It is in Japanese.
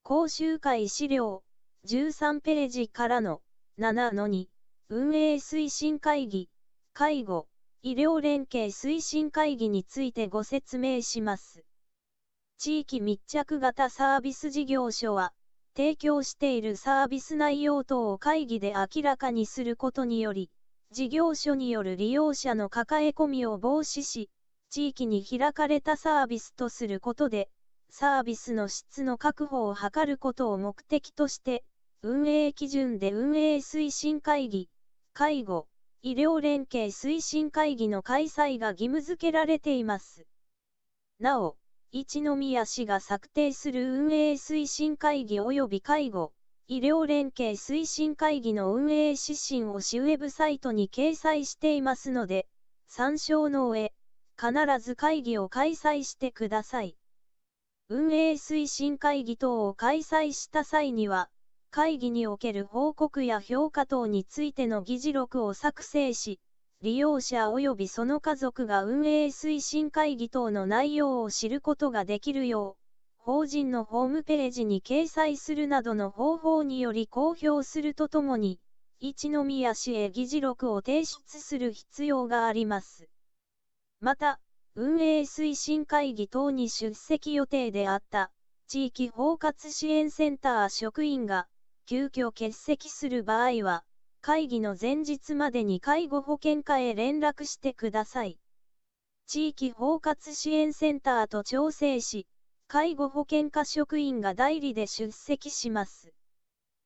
講習会資料13ページからの7-2運営推進会議、介護、医療連携推進会議についてご説明します。地域密着型サービス事業所は、提供しているサービス内容等を会議で明らかにすることにより、事業所による利用者の抱え込みを防止し、地域に開かれたサービスとすることで、サービスの質の確保を図ることを目的として、運営基準で運営推進会議、介護、医療連携推進会議の開催が義務付けられています。なお、一宮市が策定する運営推進会議及び介護、医療連携推進会議の運営指針を市ウェブサイトに掲載していますので、参照の上、必ず会議を開催してください。運営推進会議等を開催した際には、会議における報告や評価等についての議事録を作成し、利用者及びその家族が運営推進会議等の内容を知ることができるよう、法人のホームページに掲載するなどの方法により公表するとともに、一宮市へ議事録を提出する必要があります。また、運営推進会議等に出席予定であった地域包括支援センター職員が急遽欠席する場合は、会議の前日までに介護保険課へ連絡してください。地域包括支援センターと調整し、介護保険課職員が代理で出席します。